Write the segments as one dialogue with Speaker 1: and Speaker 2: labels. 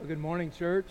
Speaker 1: Good morning, church.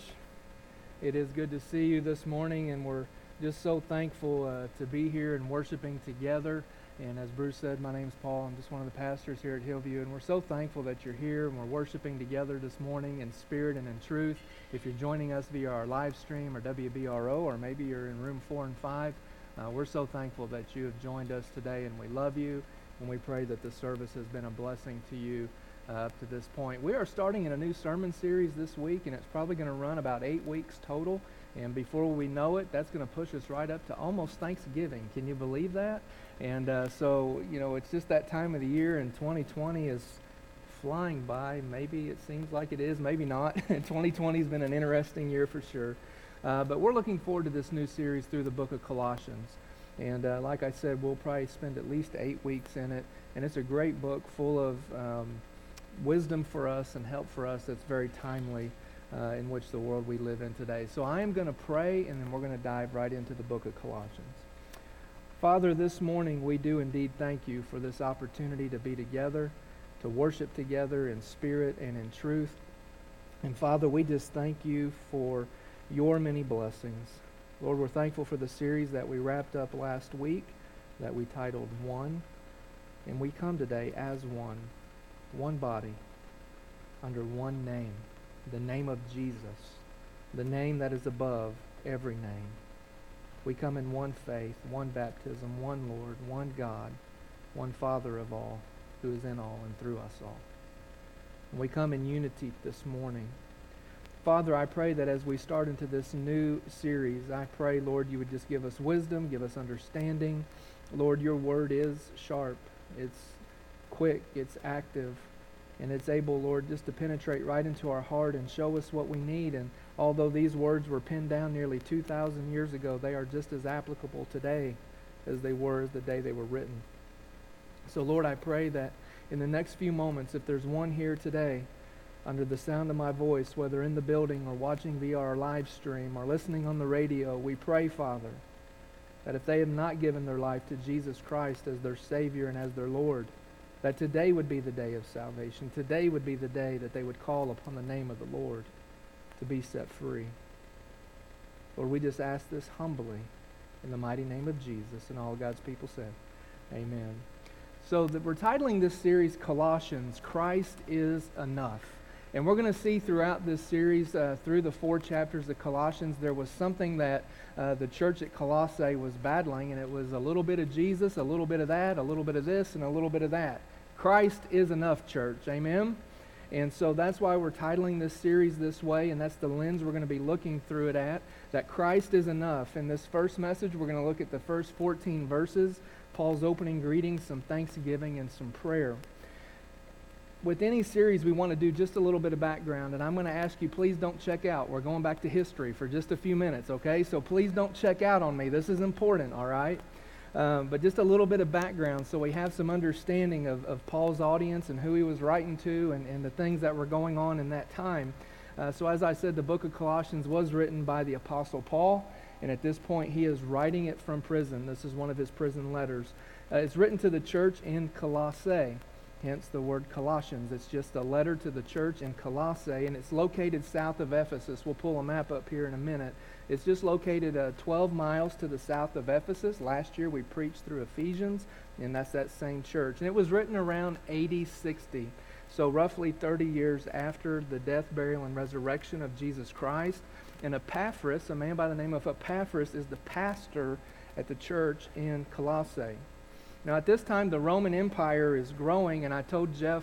Speaker 1: It is good to see you this morning, and we're just so thankful to be here and worshiping together. And as Bruce said, my name's Paul. I'm just one of the pastors here at Hillview, and we're so thankful that you're here and we're worshiping together this morning in spirit and in truth. If you're joining us via our live stream or WBRO, or maybe you're in room 4 and 5, we're so thankful that you have joined us today, and we love you, and we pray that the service has been a blessing to you up to this point. We are starting in a new sermon series this week, and it's probably going to run about 8 weeks total. And before we know it, that's going to push us right up to almost Thanksgiving. Can you believe that? And so, it's just that time of the year, and 2020 is flying by. Maybe it seems like it is, maybe not. 2020 has been an interesting year for sure. But we're looking forward to this new series through the book of Colossians. And like I said, we'll probably spend at least 8 weeks in it. And it's a great book full of wisdom for us and help for us that's very timely in which the world we live in today. So I am going to pray, and then we're going to dive right into the book of Colossians. Father, this morning we do indeed thank you for this opportunity to be together, to worship together in spirit and in truth. And Father, we just thank you for your many blessings. Lord, we're thankful for the series that we wrapped up last week that we titled One. And we come today as one body, under one name, the name of Jesus, the name that is above every name. We come in one faith, one baptism, one Lord, one God, one Father of all, who is in all and through us all. And we come in unity this morning. Father, I pray that as we start into this new series, I pray, Lord, you would just give us wisdom, give us understanding. Lord, your word is sharp. It's quick, it's active, and it's able, Lord, just to penetrate right into our heart and show us what we need. And although these words were penned down nearly 2,000 years ago, they are just as applicable today as they were the day they were written. So, Lord, I pray that in the next few moments, if there's one here today under the sound of my voice, whether in the building or watching via our live stream or listening on the radio, we pray, Father, that if they have not given their life to Jesus Christ as their Savior and as their Lord, that today would be the day of salvation. Today would be the day that they would call upon the name of the Lord to be set free. Lord, we just ask this humbly in the mighty name of Jesus, and all God's people said, amen. So we're titling this series Colossians, Christ is Enough. And we're going to see throughout this series, through the 4 chapters of Colossians, there was something that the church at Colossae was battling, and it was a little bit of Jesus, a little bit of that, a little bit of this, and a little bit of that. Christ is enough, church. Amen? And so that's why we're titling this series this way, and that's the lens we're going to be looking through it at, that Christ is enough. In this first message, we're going to look at the first 14 verses, Paul's opening greetings, some thanksgiving, and some prayer. With any series, we want to do just a little bit of background, and I'm going to ask you, please don't check out. We're going back to history for just a few minutes, okay? So please don't check out on me. This is important, all right? But just a little bit of background so we have some understanding of Paul's audience and who he was writing to and the things that were going on in that time. So as I said, the book of Colossians was written by the Apostle Paul, and at this point he is writing it from prison. This is one of his prison letters. It's written to the church in Colossae. Hence the word Colossians. It's just a letter to the church in Colossae, and it's located south of Ephesus. We'll pull a map up here in a minute. It's just located 12 miles to the south of Ephesus. Last year we preached through Ephesians, and that's that same church. And it was written around AD 60, so roughly 30 years after the death, burial, and resurrection of Jesus Christ. And Epaphras, a man by the name of Epaphras, is the pastor at the church in Colossae. Now, at this time, the Roman Empire is growing, and I told Jeff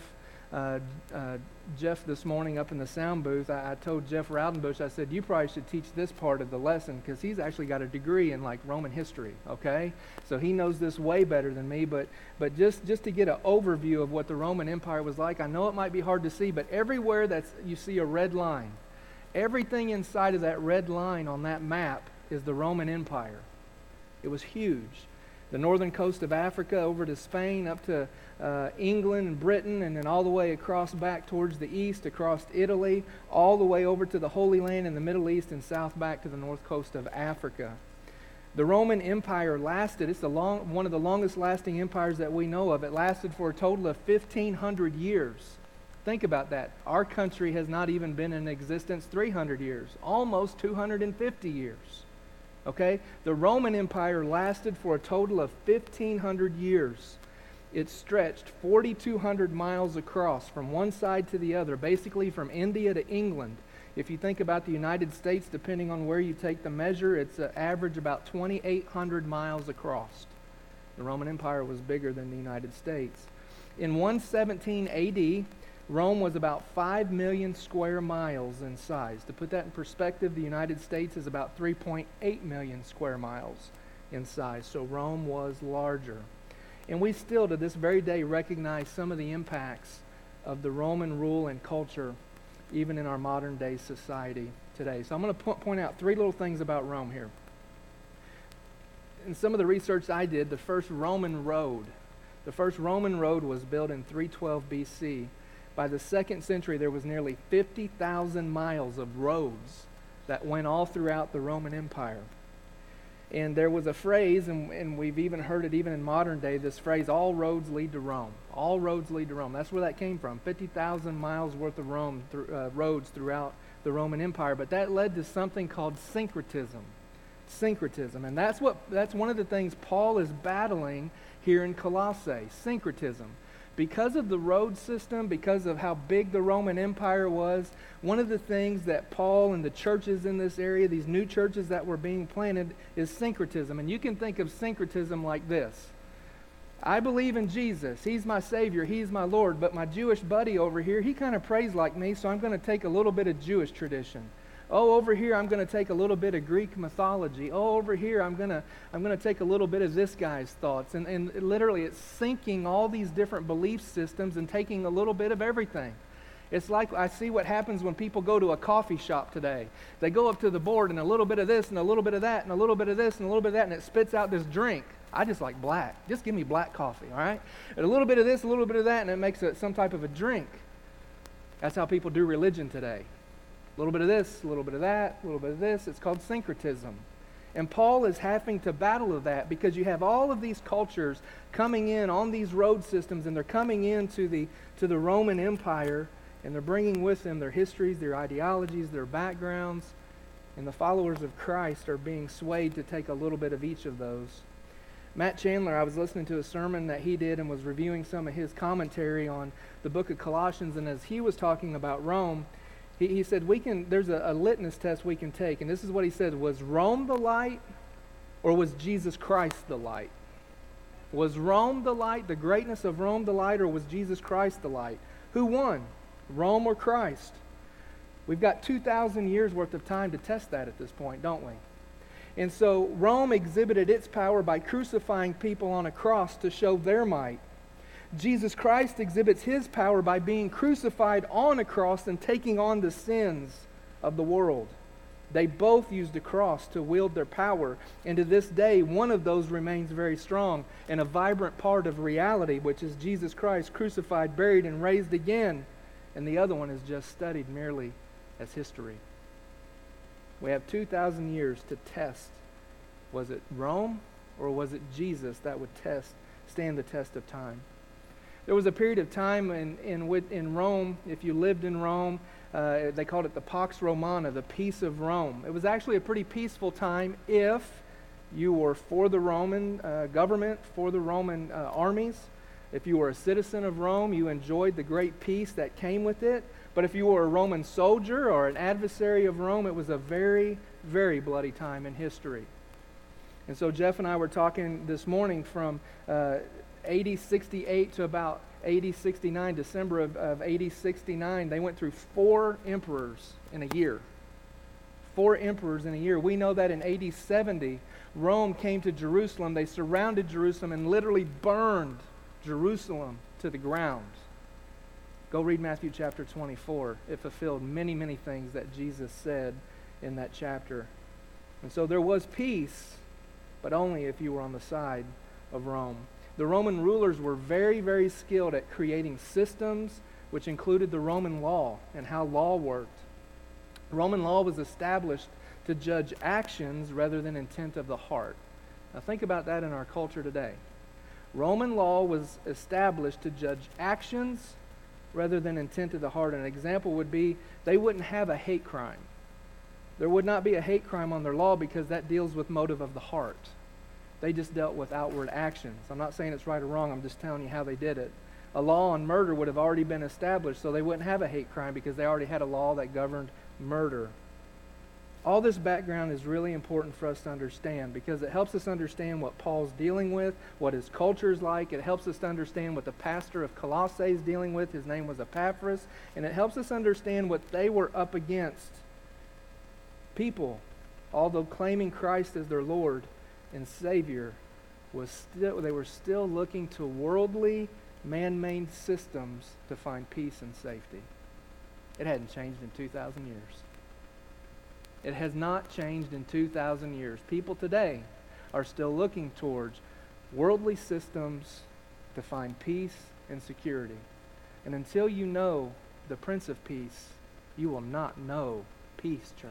Speaker 1: this morning up in the sound booth, I told Jeff Raudenbush, I said, you probably should teach this part of the lesson because he's actually got a degree in, Roman history, okay? So he knows this way better than me, but just to get an overview of what the Roman Empire was like, I know it might be hard to see, but everywhere you see a red line, everything inside of that red line on that map is the Roman Empire. It was huge. The northern coast of Africa over to Spain, up to England and Britain, and then all the way across back towards the east, across Italy, all the way over to the Holy Land in the Middle East, and south back to the north coast of Africa. The Roman Empire lasted, it's one of the longest lasting empires that we know of. It lasted for a total of 1,500 years. Think about that. Our country has not even been in existence 300 years, almost 250 years. Okay? The Roman Empire lasted for a total of 1,500 years. It stretched 4,200 miles across from one side to the other, basically from India to England. If you think about the United States, depending on where you take the measure, it's an average about 2,800 miles across. The Roman Empire was bigger than the United States. In 117 AD, Rome was about 5 million square miles in size. To put that in perspective, the United States is about 3.8 million square miles in size. So Rome was larger. And we still, to this very day, recognize some of the impacts of the Roman rule and culture, even in our modern day society today. So I'm going to point out three little things about Rome here. In some of the research I did, the first Roman road was built in 312 BC. By the 2nd century, there was nearly 50,000 miles of roads that went all throughout the Roman Empire. And there was a phrase, and we've even heard it even in modern day, this phrase, all roads lead to Rome. All roads lead to Rome. That's where that came from, 50,000 miles worth of roads throughout the Roman Empire. But that led to something called syncretism. Syncretism. And that's one of the things Paul is battling here in Colossae, syncretism. Because of the road system, because of how big the Roman Empire was, one of the things that Paul and the churches in this area, these new churches that were being planted, is syncretism. And you can think of syncretism like this. I believe in Jesus. He's my Savior. He's my Lord. But my Jewish buddy over here, he kind of prays like me, so I'm going to take a little bit of Jewish tradition. Oh, over here I'm going to take a little bit of Greek mythology. Oh, over here I'm going to take a little bit of this guy's thoughts. And literally it's syncing all these different belief systems and taking a little bit of everything. It's like I see what happens when people go to a coffee shop today. They go up to the board and a little bit of this and a little bit of that and a little bit of this and a little bit of that, and it spits out this drink. I just like black. Just give me black coffee, all right? And a little bit of this, a little bit of that, and it makes it some type of a drink. That's how people do religion today. A little bit of this, a little bit of that, a little bit of this. It's called syncretism. And Paul is having to battle with that because you have all of these cultures coming in on these road systems, and they're coming into the Roman Empire, and they're bringing with them their histories, their ideologies, their backgrounds, and the followers of Christ are being swayed to take a little bit of each of those. Matt Chandler, I was listening to a sermon that he did and was reviewing some of his commentary on the book of Colossians, and as he was talking about Rome, he said, there's a litmus test we can take. And this is what he said. Was Rome the light, or was Jesus Christ the light? Was Rome the light, the greatness of Rome the light, or was Jesus Christ the light? Who won, Rome or Christ? We've got 2,000 years worth of time to test that at this point, don't we? And so Rome exhibited its power by crucifying people on a cross to show their might. Jesus Christ exhibits his power by being crucified on a cross and taking on the sins of the world. They both used the cross to wield their power, and to this day, one of those remains very strong and a vibrant part of reality, which is Jesus Christ crucified, buried, and raised again, and the other one is just studied merely as history. We have 2,000 years to test. Was it Rome or was it Jesus that would stand the test of time? There was a period of time in Rome, if you lived in Rome, they called it the Pax Romana, the peace of Rome. It was actually a pretty peaceful time if you were for the Roman government, for the Roman armies. If you were a citizen of Rome, you enjoyed the great peace that came with it. But if you were a Roman soldier or an adversary of Rome, it was a very, very bloody time in history. And so Jeff and I were talking this morning from AD 68 to about AD 69, December of AD 69, they went through 4 emperors in a year. 4 emperors in a year. We know that in AD 70, Rome came to Jerusalem. They surrounded Jerusalem and literally burned Jerusalem to the ground. Go read Matthew chapter 24. It fulfilled many, many things that Jesus said in that chapter. And so there was peace, but only if you were on the side of Rome. The Roman rulers were very, very skilled at creating systems, which included the Roman law and how law worked. Roman law was established to judge actions rather than intent of the heart. Now think about that in our culture today. Roman law was established to judge actions rather than intent of the heart. An example would be they wouldn't have a hate crime. There would not be a hate crime on their law because that deals with motive of the heart. They just dealt with outward actions. I'm not saying it's right or wrong. I'm just telling you how they did it. A law on murder would have already been established, so they wouldn't have a hate crime because they already had a law that governed murder. All this background is really important for us to understand because it helps us understand what Paul's dealing with, what his culture is like. It helps us to understand what the pastor of Colossae is dealing with. His name was Epaphras. And it helps us understand what they were up against. People, although claiming Christ as their Lord and Savior, they were still looking to worldly, man-made systems to find peace and safety. It hadn't changed in 2,000 years. It has not changed in 2,000 years. People today are still looking towards worldly systems to find peace and security. And until you know the Prince of Peace, you will not know peace, church.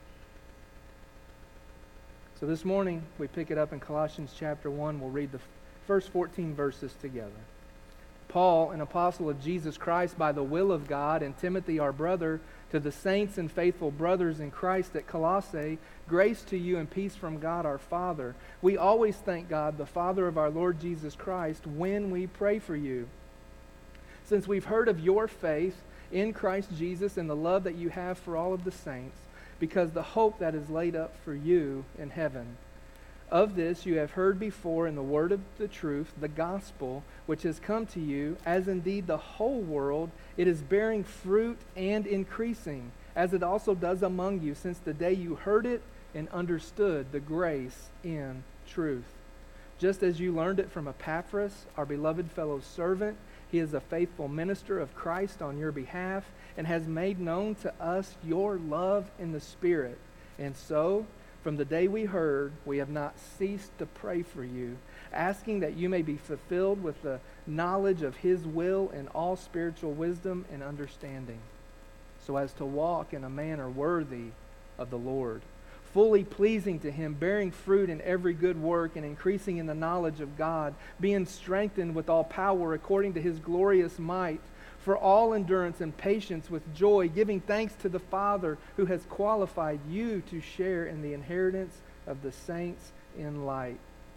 Speaker 1: So this morning, we pick it up in Colossians chapter 1. We'll read the first 14 verses together. Paul, an apostle of Jesus Christ by the will of God, and Timothy, our brother, to the saints and faithful brothers in Christ at Colossae, grace to you and peace from God our Father. We always thank God, the Father of our Lord Jesus Christ, when we pray for you. Since we've heard of your faith in Christ Jesus and the love that you have for all of the saints, because the hope that is laid up for you in heaven. Of this you have heard before in the word of the truth, the gospel, which has come to you, as indeed the whole world, it is bearing fruit and increasing, as it also does among you, since the day you heard it and understood the grace in truth. Just as you learned it from Epaphras, our beloved fellow servant, he is a faithful minister of Christ on your behalf, and has made known to us your love in the Spirit. And so, from the day we heard, we have not ceased to pray for you, asking that you may be fulfilled with the knowledge of his will in all spiritual wisdom and understanding, so as to walk in a manner worthy of the Lord, fully pleasing to him, bearing fruit in every good work and increasing in the knowledge of God, being strengthened with all power according to his glorious might, for all endurance and patience with joy, giving thanks to the Father who has qualified you to share in the inheritance of the saints in light.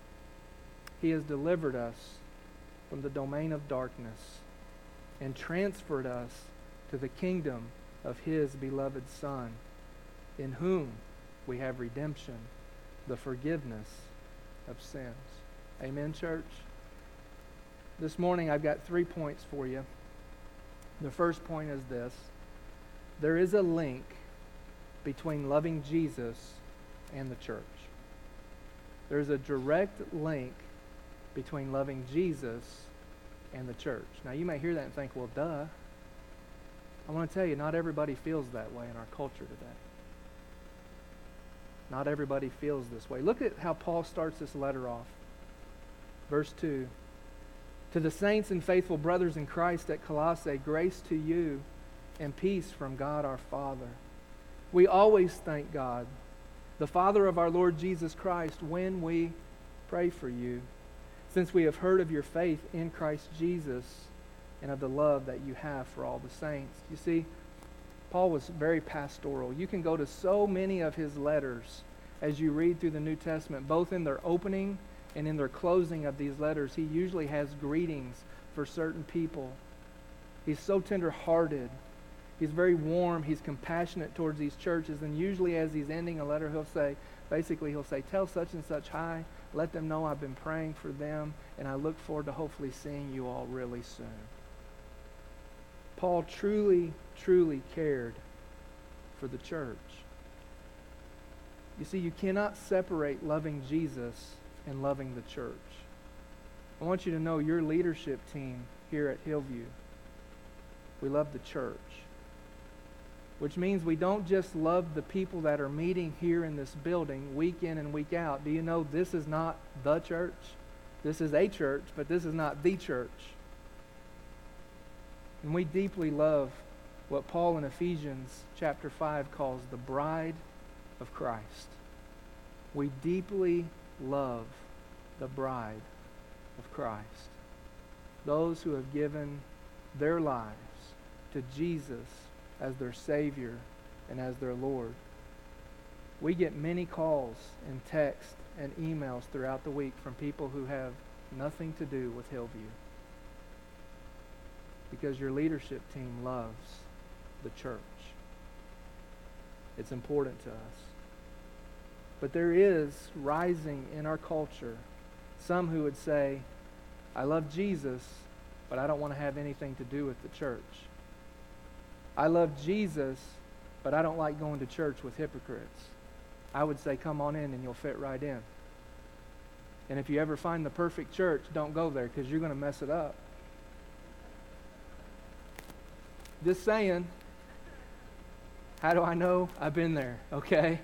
Speaker 1: He has delivered us from the domain of darkness and transferred us to the kingdom of his beloved Son, in whom we have redemption, the forgiveness of sins. Amen, church? This morning I've got 3 points for you. The first point is this: there is a link between loving Jesus and the church. There's a direct link between loving Jesus and the church. Now you may hear that and think, well, duh. I want to tell you, not everybody feels that way in our culture today. Not everybody feels this way. Look at how Paul starts this letter off. Verse 2. To the saints and faithful brothers in Christ at Colossae, grace to you and peace from God our Father. We always thank God, the Father of our Lord Jesus Christ, when we pray for you, since we have heard of your faith in Christ Jesus and of the love that you have for all the saints. You see, Paul was very pastoral. You can go to so many of his letters as you read through the New Testament, both in their opening and in their closing of these letters. He usually has greetings for certain people. He's so tender-hearted. He's very warm. He's compassionate towards these churches. And usually as he's ending a letter, he'll say, tell such and such hi. Let them know I've been praying for them, and I look forward to hopefully seeing you all really soon. Paul truly, truly cared for the church. You see, you cannot separate loving Jesus and loving the church. I want you to know your leadership team here at Hillview, we love the church. Which means we don't just love the people that are meeting here in this building week in and week out. Do you know this is not the church? This is a church, but this is not the church. And we deeply love what Paul in Ephesians chapter 5 calls the bride of Christ. We deeply love the bride of Christ. Those who have given their lives to Jesus as their Savior and as their Lord. We get many calls and texts and emails throughout the week from people who have nothing to do with Hillview, because your leadership team loves the church. It's important to us. But there is rising in our culture some who would say, I love Jesus, but I don't want to have anything to do with the church. I love Jesus, but I don't like going to church with hypocrites. I would say, come on in and you'll fit right in. And if you ever find the perfect church, don't go there, because you're going to mess it up. Just saying. How do I know? I've been there, okay?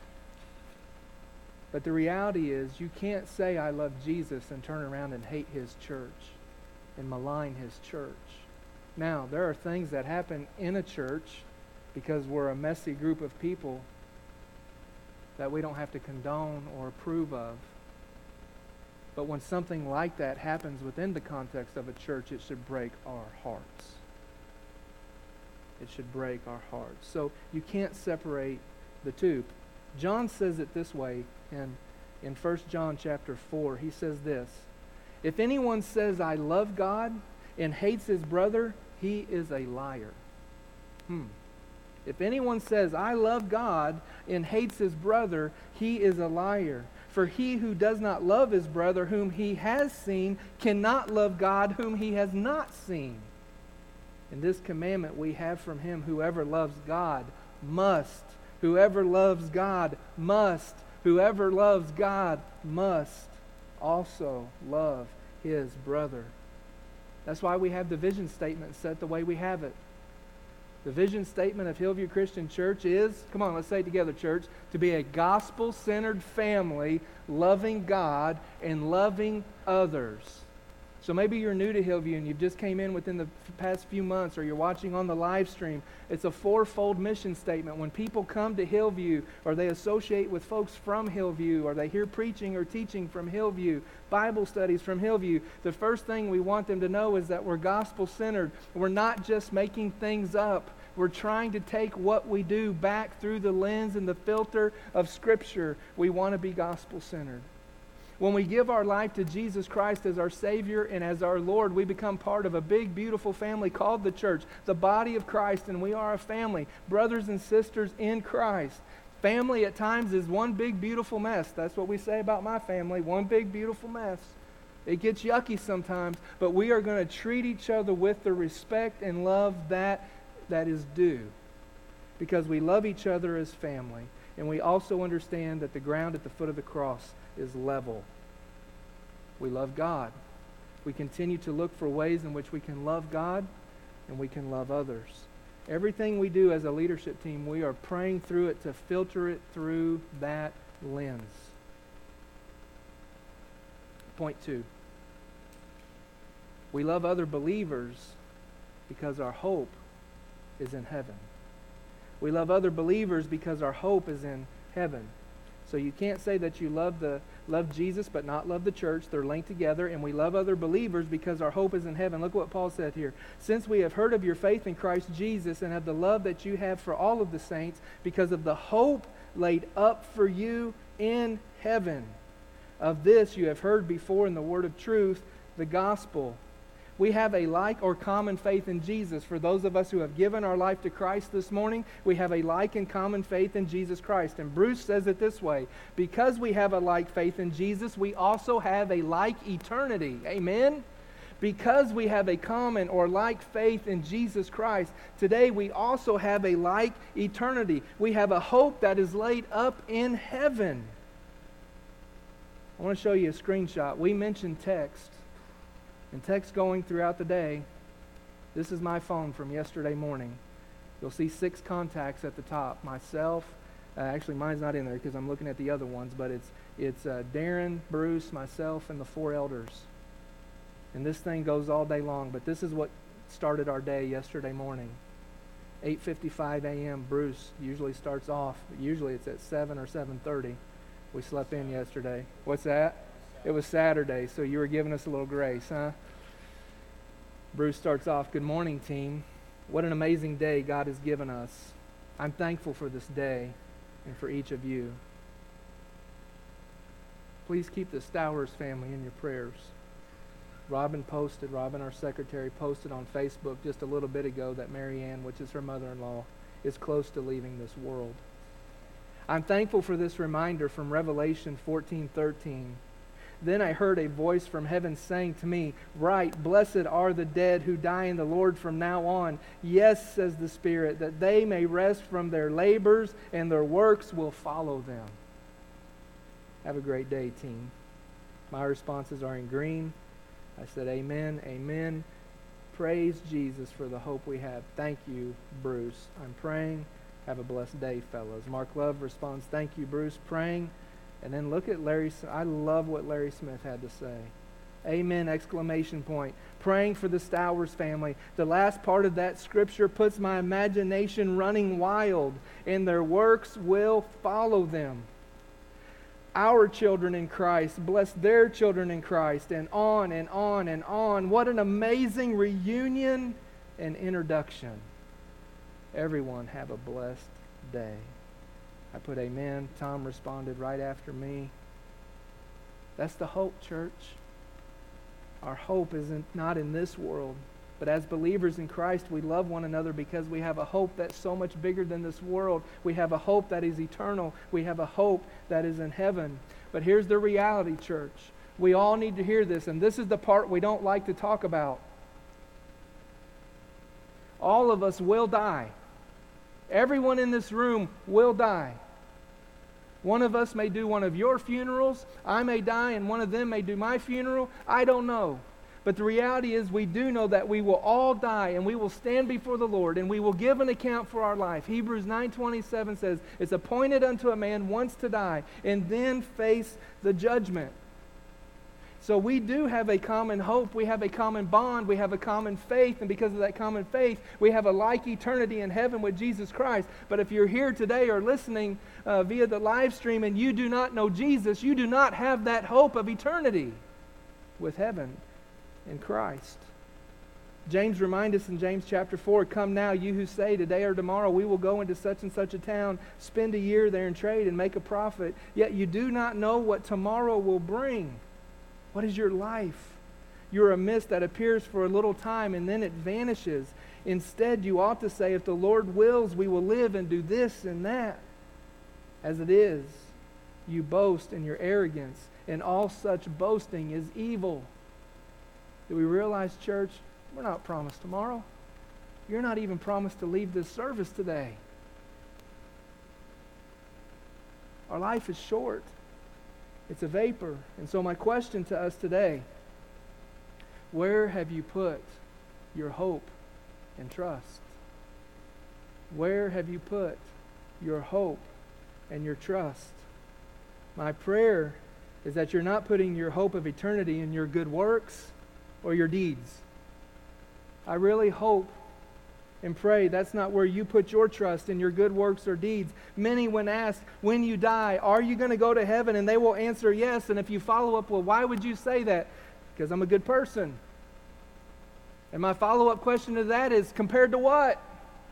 Speaker 1: But the reality is, you can't say I love Jesus and turn around and hate his church and malign his church. Now, there are things that happen in a church because we're a messy group of people that we don't have to condone or approve of. But when something like that happens within the context of a church, it should break our hearts. It should break our hearts. So you can't separate the two. John says it this way in 1 John chapter 4. He says this, if anyone says, I love God and hates his brother, he is a liar. If anyone says, I love God and hates his brother, he is a liar. For he who does not love his brother whom he has seen cannot love God whom he has not seen. And this commandment we have from him, whoever loves God must. Whoever loves God must. Whoever loves God must also love his brother. That's why we have the vision statement set the way we have it. The vision statement of Hillview Christian Church is, come on, let's say it together, church, to be a gospel-centered family, loving God and loving others. So maybe you're new to Hillview and you've just came in within the past few months, or you're watching on the live stream. It's a fourfold mission statement. When people come to Hillview, or they associate with folks from Hillview, or they hear preaching or teaching from Hillview, Bible studies from Hillview, the first thing we want them to know is that we're gospel-centered. We're not just making things up. We're trying to take what we do back through the lens and the filter of Scripture. We want to be gospel-centered. When we give our life to Jesus Christ as our Savior and as our Lord, we become part of a big, beautiful family called the church, the body of Christ, and we are a family, brothers and sisters in Christ. Family at times is one big, beautiful mess. That's what we say about my family, one big, beautiful mess. It gets yucky sometimes, but we are going to treat each other with the respect and love that is due, because we love each other as family, and we also understand that the ground at the foot of the cross is level. We love God. We continue to look for ways in which we can love God and we can love others. Everything we do as a leadership team, we are praying through it to filter it through that lens. Point 2. We love other believers because our hope is in heaven. We love other believers because our hope is in heaven. So you can't say that you love Jesus but not love the church. They're linked together. And we love other believers because our hope is in heaven. Look what Paul said here. Since we have heard of your faith in Christ Jesus and of the love that you have for all of the saints, because of the hope laid up for you in heaven. Of this you have heard before in the word of truth, the gospel. We have a like or common faith in Jesus. For those of us who have given our life to Christ this morning, we have a like and common faith in Jesus Christ. And Bruce says it this way: because we have a like faith in Jesus, we also have a like eternity. Amen? Because we have a common or like faith in Jesus Christ, today we also have a like eternity. We have a hope that is laid up in heaven. I want to show you a screenshot. We mentioned text. And text going throughout the day. This is my phone from yesterday morning. You'll see 6 contacts at the top. Myself, actually mine's not in there because I'm looking at the other ones, but it's Darren, Bruce, myself, and the 4 elders. And this thing goes all day long, but this is what started our day yesterday morning. 8:55 a.m. Bruce usually starts off. Usually it's at 7 or 7:30. We slept in yesterday. What's that? It was Saturday, so you were giving us a little grace, huh? Bruce starts off, good morning, team. What an amazing day God has given us. I'm thankful for this day and for each of you. Please keep the Stowers family in your prayers. Robin, our secretary, posted on Facebook just a little bit ago that Mary Ann, which is her mother-in-law, is close to leaving this world. I'm thankful for this reminder from Revelation 14:13. Then I heard a voice from heaven saying to me, "Write, blessed are the dead who die in the Lord from now on. Yes, says the Spirit, that they may rest from their labors and their works will follow them." Have a great day, team. My responses are in green. I said amen, amen. Praise Jesus for the hope we have. Thank you, Bruce. I'm praying. Have a blessed day, fellows. Mark Love responds, "Thank you, Bruce, praying." And then look at Larry. I love what Larry Smith had to say. Amen, exclamation point. Praying for the Stowers family. The last part of that scripture puts my imagination running wild, and their works will follow them. Our children in Christ, bless their children in Christ, and on and on and on. What an amazing reunion and introduction. Everyone have a blessed day. I put amen. Tom responded right after me. That's the hope, church. Our hope isn't not in this world, but as believers in Christ, we love one another because we have a hope that's so much bigger than this world. We have a hope that is eternal. We have a hope that is in heaven. But here's the reality, church. We all need to hear this, and this is the part we don't like to talk about. All of us will die. Everyone in this room will die. One of us may do one of your funerals. I may die, and one of them may do my funeral. I don't know. But the reality is we do know that we will all die, and we will stand before the Lord, and we will give an account for our life. Hebrews 9:27 says, "It's appointed unto a man once to die, and then face the judgment." So we do have a common hope. We have a common bond. We have a common faith. And because of that common faith, we have a like eternity in heaven with Jesus Christ. But if you're here today or listening via the live stream and you do not know Jesus, you do not have that hope of eternity with heaven in Christ. James reminds us in James chapter 4, "Come now, you who say, today or tomorrow we will go into such and such a town, spend a year there in trade and make a profit. Yet you do not know what tomorrow will bring." What is your life? You're a mist that appears for a little time and then it vanishes. Instead, you ought to say, if the Lord wills, we will live and do this and that. As it is, you boast in your arrogance, and all such boasting is evil. Do we realize, church, we're not promised tomorrow. You're not even promised to leave this service today. Our life is short. It's a vapor. And so my question to us today, where have you put your hope and trust? Where have you put your hope and your trust? My prayer is that you're not putting your hope of eternity in your good works or your deeds. I really hope and pray that's not where you put your trust in your good works or deeds. Many, when asked, when you die, are you going to go to heaven? And they will answer yes. And if you follow up, well, why would you say that? Because I'm a good person. And my follow-up question to that is, compared to what?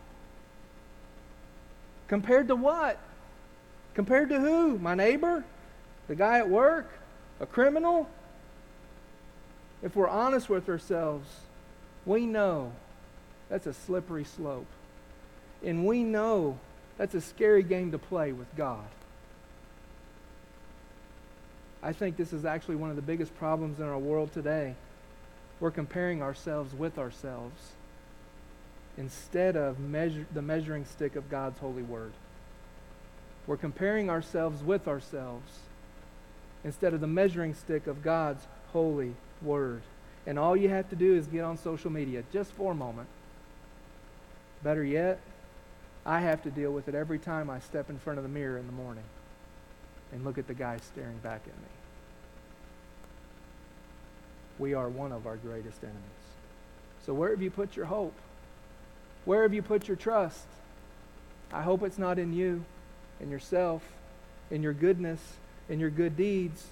Speaker 1: Compared to what? Compared to who? My neighbor? The guy at work? A criminal? If we're honest with ourselves, we know that's a slippery slope. And we know that's a scary game to play with God. I think this is actually one of the biggest problems in our world today. We're comparing ourselves with ourselves instead of the measuring stick of God's holy word. We're comparing ourselves with ourselves instead of the measuring stick of God's holy word. And all you have to do is get on social media just for a moment. Better yet, I have to deal with it every time I step in front of the mirror in the morning and look at the guy staring back at me. We are one of our greatest enemies. So where have you put your hope? Where have you put your trust? I hope it's not in you, in yourself, in your goodness, in your good deeds.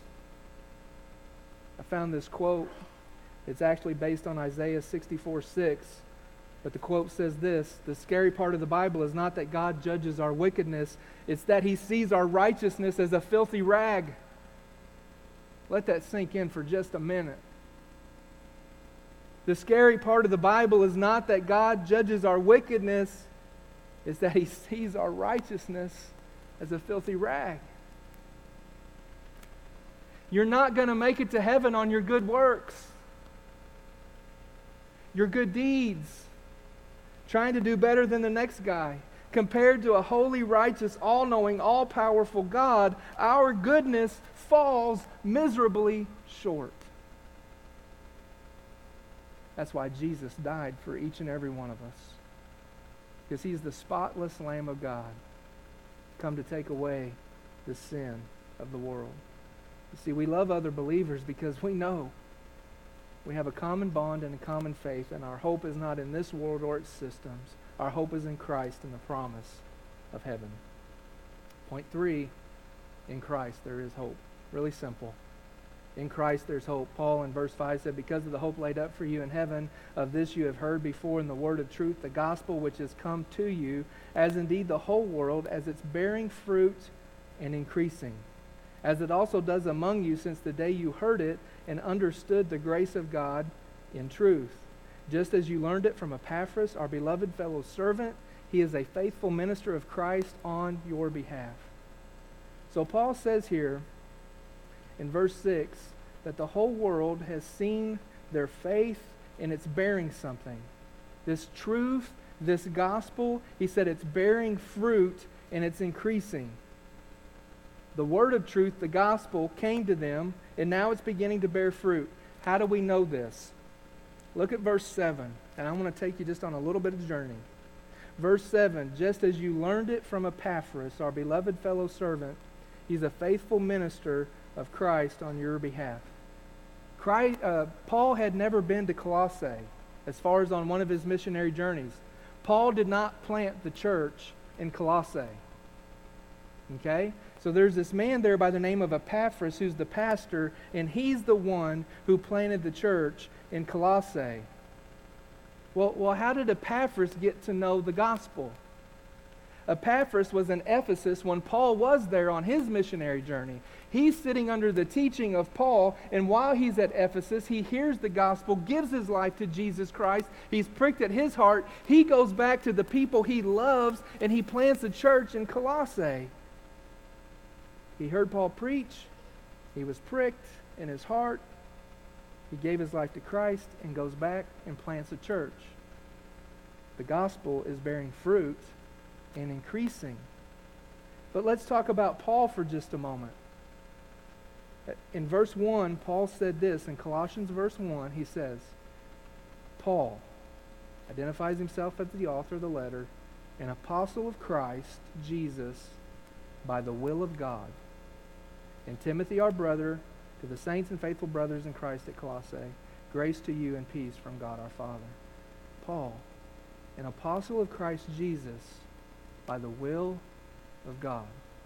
Speaker 1: I found this quote. It's actually based on Isaiah 64:6. But the quote says this: the scary part of the Bible is not that God judges our wickedness, it's that He sees our righteousness as a filthy rag. Let that sink in for just a minute. The scary part of the Bible is not that God judges our wickedness, it's that He sees our righteousness as a filthy rag. You're not going to make it to heaven on your good works, your good deeds, trying to do better than the next guy. Compared to a holy, righteous, all-knowing, all-powerful God, our goodness falls miserably short. That's why Jesus died for each and every one of us. Because He's the spotless Lamb of God, come to take away the sin of the world. You see, we love other believers because we know we have a common bond and a common faith, and our hope is not in this world or its systems. Our hope is in Christ and the promise of heaven. Point 3, in Christ there is hope. Really simple. In Christ there's hope. Paul in verse 5 said, because of the hope laid up for you in heaven, of this you have heard before in the word of truth, the gospel which has come to you, as indeed the whole world, as it's bearing fruit and increasing, as it also does among you since the day you heard it and understood the grace of God in truth. Just as you learned it from Epaphras, our beloved fellow servant, he is a faithful minister of Christ on your behalf. So Paul says here in verse 6 that the whole world has seen their faith and it's bearing something. This truth, this gospel, he said it's bearing fruit and it's increasing. The word of truth, the gospel, came to them, and now it's beginning to bear fruit. How do we know this? Look at verse 7, and I want to take you just on a little bit of journey. Verse 7, just as you learned it from Epaphras, our beloved fellow servant, he's a faithful minister of Christ on your behalf. Paul had never been to Colossae as far as on one of his missionary journeys. Paul did not plant the church in Colossae. Okay? So there's this man there by the name of Epaphras who's the pastor, and he's the one who planted the church in Colossae. Well, how did Epaphras get to know the gospel? Epaphras was in Ephesus when Paul was there on his missionary journey. He's sitting under the teaching of Paul, and while he's at Ephesus, he hears the gospel, gives his life to Jesus Christ. He's pricked at his heart. He goes back to the people he loves, and he plants a church in Colossae. He heard Paul preach. He was pricked in his heart. He gave his life to Christ and goes back and plants a church. The gospel is bearing fruit and increasing. But let's talk about Paul for just a moment. In verse 1, Paul said this. In Colossians verse 1, he says, Paul identifies himself as the author of the letter, an apostle of Christ Jesus by the will of God. And Timothy, our brother, to the saints and faithful brothers in Christ at Colossae, grace to you and peace from God our Father. Paul, an apostle of Christ Jesus by the will of God.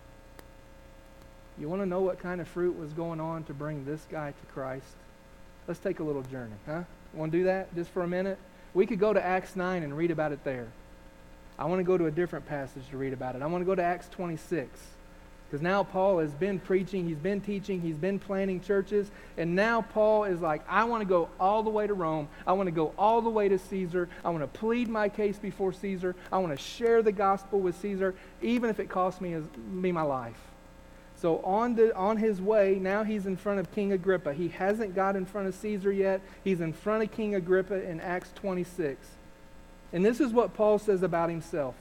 Speaker 1: You want to know what kind of fruit was going on to bring this guy to Christ? Let's take a little journey, huh? Want to do that just for a minute? We could go to Acts 9 and read about it there. I want to go to a different passage to read about it. I want to go to Acts 26. Because now Paul has been preaching, he's been teaching, he's been planting churches, and now Paul is like, I want to go all the way to Rome. I want to go all the way to Caesar. I want to plead my case before Caesar. I want to share the gospel with Caesar, even if it costs me my life. So on his way, now he's in front of King Agrippa. He hasn't got in front of Caesar yet. He's in front of King Agrippa in Acts 26. And this is what Paul says about himself.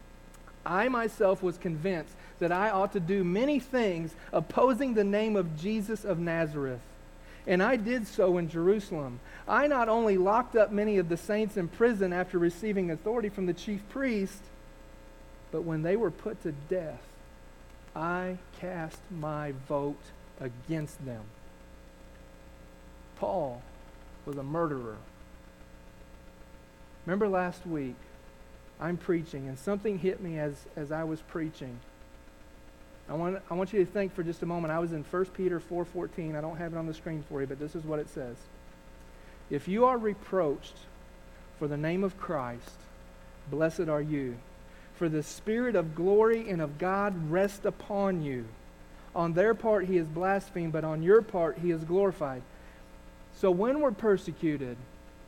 Speaker 1: I myself was convinced that I ought to do many things opposing the name of Jesus of Nazareth. And I did so in Jerusalem. I not only locked up many of the saints in prison after receiving authority from the chief priest, but when they were put to death, I cast my vote against them. Paul was a murderer. Remember last week, I'm preaching, and something hit me as I was preaching. I want you to think for just a moment. I was in 1 Peter 4:14. I don't have it on the screen for you, but this is what it says. If you are reproached for the name of Christ, blessed are you. For the Spirit of glory and of God rest upon you. On their part he is blasphemed, but on your part he is glorified. So when we're persecuted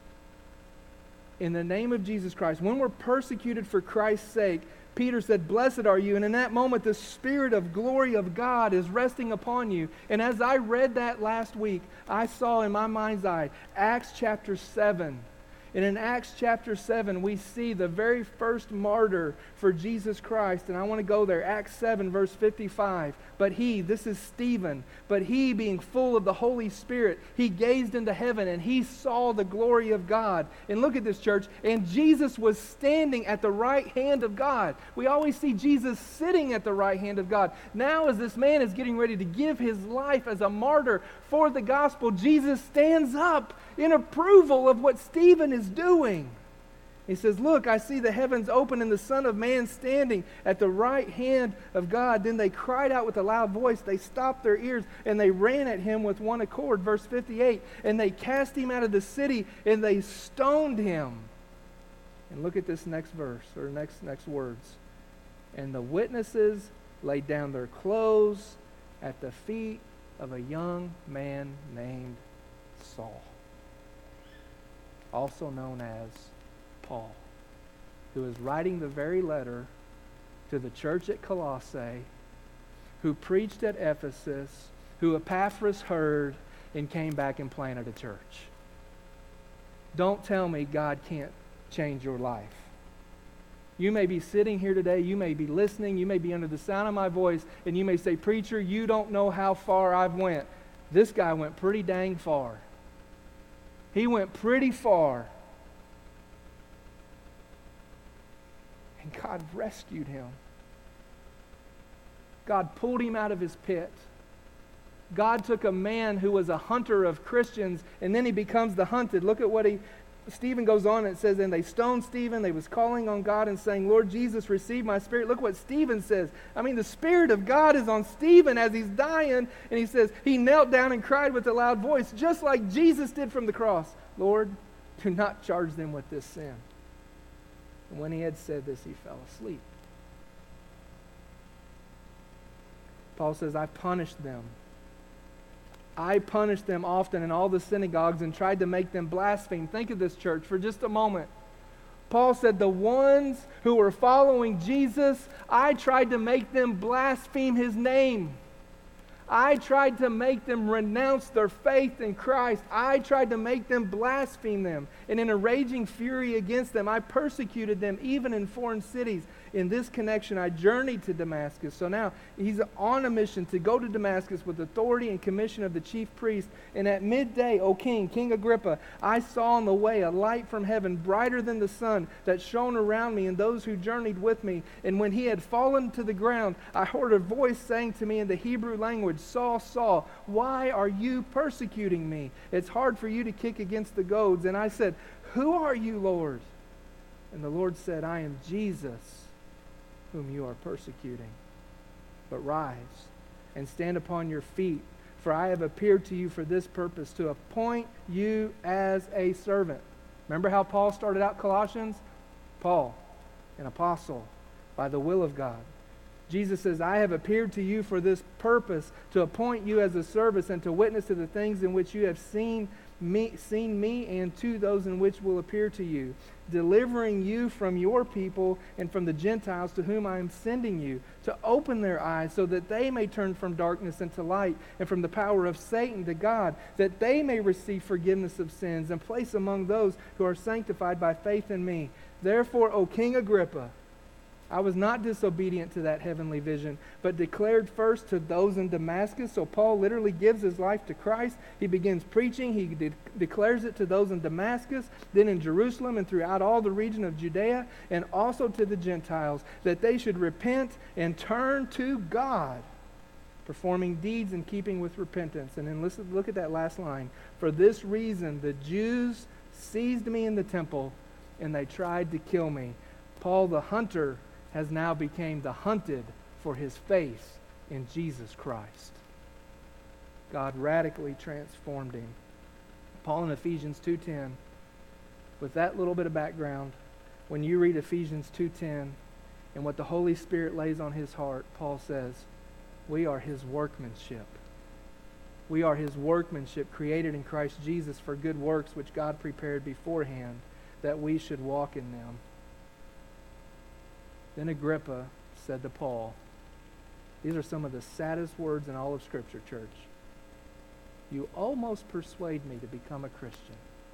Speaker 1: in the name of Jesus Christ, when we're persecuted for Christ's sake, Peter said, blessed are you. And in that moment, the Spirit of glory of God is resting upon you. And as I read that last week, I saw in my mind's eye Acts chapter 7. And in Acts chapter 7, we see the very first martyr for Jesus Christ. And I want to go there. Acts 7, verse 55. But he, this is Stephen, but he, being full of the Holy Spirit, he gazed into heaven and he saw the glory of God. And look at this, church. And Jesus was standing at the right hand of God. We always see Jesus sitting at the right hand of God. Now, as this man is getting ready to give his life as a martyr for the gospel, Jesus stands up in approval of what Stephen is doing. He says, look, I see the heavens open and the Son of Man standing at the right hand of God. Then they cried out with a loud voice. They stopped their ears and they ran at him with one accord. Verse 58, and they cast him out of the city and they stoned him. And look at this next verse, or next words. And the witnesses laid down their clothes at the feet of a young man named Saul, also known as Paul, who is writing the very letter to the church at Colossae, who preached at Ephesus, who Epaphras heard and came back and planted a church. Don't tell me God can't change your life. You may be sitting here today, you may be listening, you may be under the sound of my voice, and you may say, preacher, you don't know how far I've went. This guy went pretty dang far. He went pretty far. And God rescued him. God pulled him out of his pit. God took a man who was a hunter of Christians, and then he becomes the hunted. Look at what Stephen goes on, and it says, and they stoned Stephen. They was calling on God and saying, Lord Jesus, receive my spirit. Look what Stephen says. I mean, the Spirit of God is on Stephen as he's dying, and he says, he knelt down and cried with a loud voice, just like Jesus did from the cross. Lord, do not charge them with this sin. And when he had said this, he fell asleep. Paul says, I punished them. I punished them often in all the synagogues and tried to make them blaspheme. Think of this, church, for just a moment. Paul said, the ones who were following Jesus, I tried to make them blaspheme his name. I tried to make them renounce their faith in Christ. I tried to make them blaspheme them. And in a raging fury against them, I persecuted them even in foreign cities. In this connection, I journeyed to Damascus. So now he's on a mission to go to Damascus with authority and commission of the chief priest. And at midday, O king, King Agrippa, I saw on the way a light from heaven, brighter than the sun, that shone around me and those who journeyed with me. And when he had fallen to the ground, I heard a voice saying to me in the Hebrew language, Saul, Saul, why are you persecuting me? It's hard for you to kick against the goads. And I said, who are you, Lord? And the Lord said, I am Jesus, whom you are persecuting. But rise and stand upon your feet, for I have appeared to you for this purpose, to appoint you as a servant. Remember how Paul started out Colossians? Paul, an apostle, by the will of God. Jesus says, I have appeared to you for this purpose, to appoint you as a servant and to witness to the things in which you have seen me and to those in which will appear to you, delivering you from your people and from the Gentiles to whom I am sending you, to open their eyes so that they may turn from darkness into light and from the power of Satan to God, that they may receive forgiveness of sins and place among those who are sanctified by faith in me. Therefore, O King Agrippa, I was not disobedient to that heavenly vision, but declared first to those in Damascus. So Paul literally gives his life to Christ. He begins preaching. He declares it to those in Damascus, then in Jerusalem and throughout all the region of Judea, and also to the Gentiles, that they should repent and turn to God, performing deeds in keeping with repentance. And then look at that last line. For this reason, the Jews seized me in the temple, and they tried to kill me. Paul the hunter has now become the hunted for his faith in Jesus Christ. God radically transformed him. Paul in Ephesians 2:10 with that little bit of background, when you read Ephesians 2:10 and what the Holy Spirit lays on his heart, Paul says, we are his workmanship. We are his workmanship, created in Christ Jesus for good works, which God prepared beforehand that we should walk in them. Then Agrippa said to Paul, these are some of the saddest words in all of Scripture, church. You almost persuade me to become a Christian.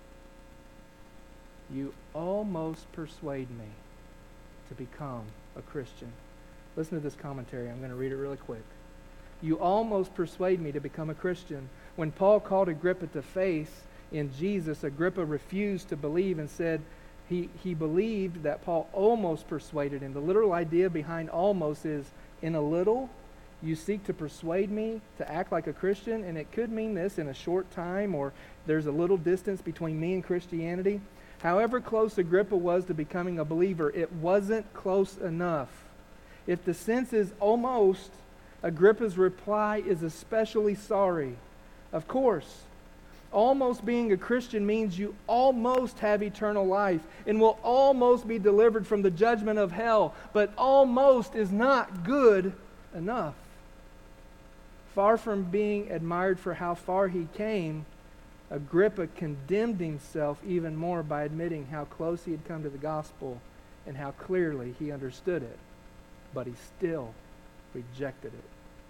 Speaker 1: You almost persuade me to become a Christian. Listen to this commentary. I'm going to read it really quick. You almost persuade me to become a Christian. When Paul called Agrippa to faith in Jesus, Agrippa refused to believe and said he believed that Paul almost persuaded him. The literal idea behind almost is, in a little, you seek to persuade me to act like a Christian, and it could mean this: in a short time, or there's a little distance between me and Christianity. However close Agrippa was to becoming a believer, it wasn't close enough. If the sense is almost, Agrippa's reply is especially sorry. Of course, almost being a Christian means you almost have eternal life and will almost be delivered from the judgment of hell, but almost is not good enough. Far from being admired for how far he came, Agrippa condemned himself even more by admitting how close he had come to the gospel and how clearly he understood it, but he still rejected it.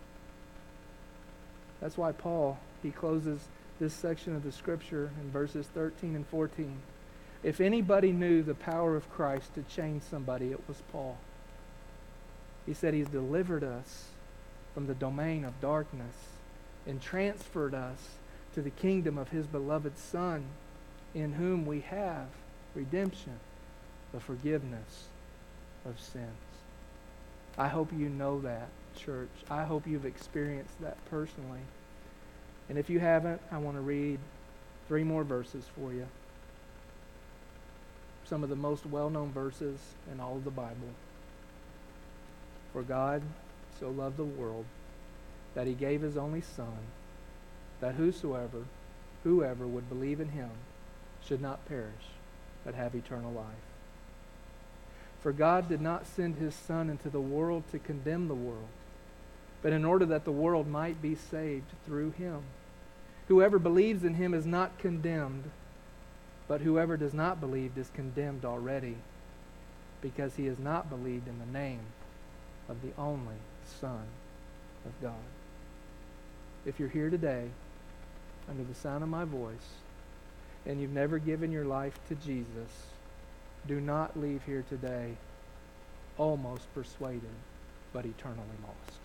Speaker 1: That's why Paul, he closes this section of the Scripture in verses 13 and 14. If anybody knew the power of Christ to change somebody, it was Paul. He said he's delivered us from the domain of darkness and transferred us to the kingdom of his beloved Son, in whom we have redemption, the forgiveness of sins. I hope you know that, church. I hope you've experienced that personally. And if you haven't, I want to read 3 more verses for you. Some of the most well-known verses in all of the Bible. For God so loved the world that he gave his only Son, that whoever would believe in him should not perish, but have eternal life. For God did not send his Son into the world to condemn the world, but in order that the world might be saved through him. Whoever believes in him is not condemned, but whoever does not believe is condemned already, because he has not believed in the name of the only Son of God. If you're here today, under the sound of my voice, and you've never given your life to Jesus, do not leave here today almost persuaded, but eternally lost.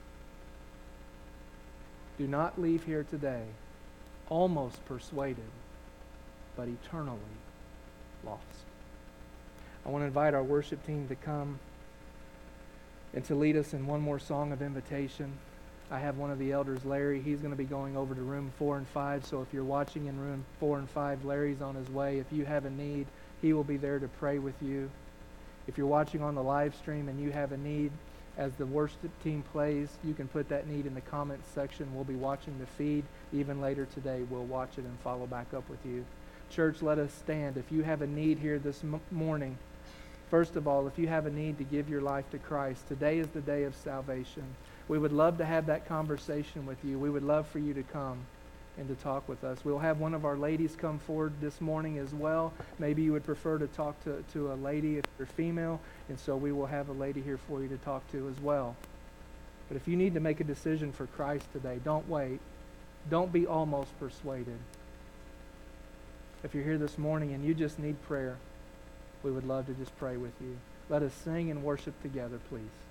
Speaker 1: Do not leave here today almost persuaded, but eternally lost. I want to invite our worship team to come and to lead us in one more song of invitation. I have one of the elders, Larry. He's going to be going over to room 4 and 5. So if you're watching in room 4 and 5, Larry's on his way. If you have a need, he will be there to pray with you. If you're watching on the live stream and you have a need, as the worship team plays, you can put that need in the comments section. We'll be watching the feed. Even later today, we'll watch it and follow back up with you. Church, let us stand. If you have a need here this morning, first of all, if you have a need to give your life to Christ, today is the day of salvation. We would love to have that conversation with you. We would love for you to come and to talk with us. We'll have one of our ladies come forward this morning as well. Maybe you would prefer to talk to a lady if you're female, and so we will have a lady here for you to talk to as well. But if you need to make a decision for Christ today, don't wait. Don't be almost persuaded. If you're here this morning and you just need prayer, we would love to just pray with you. Let us sing and worship together, please.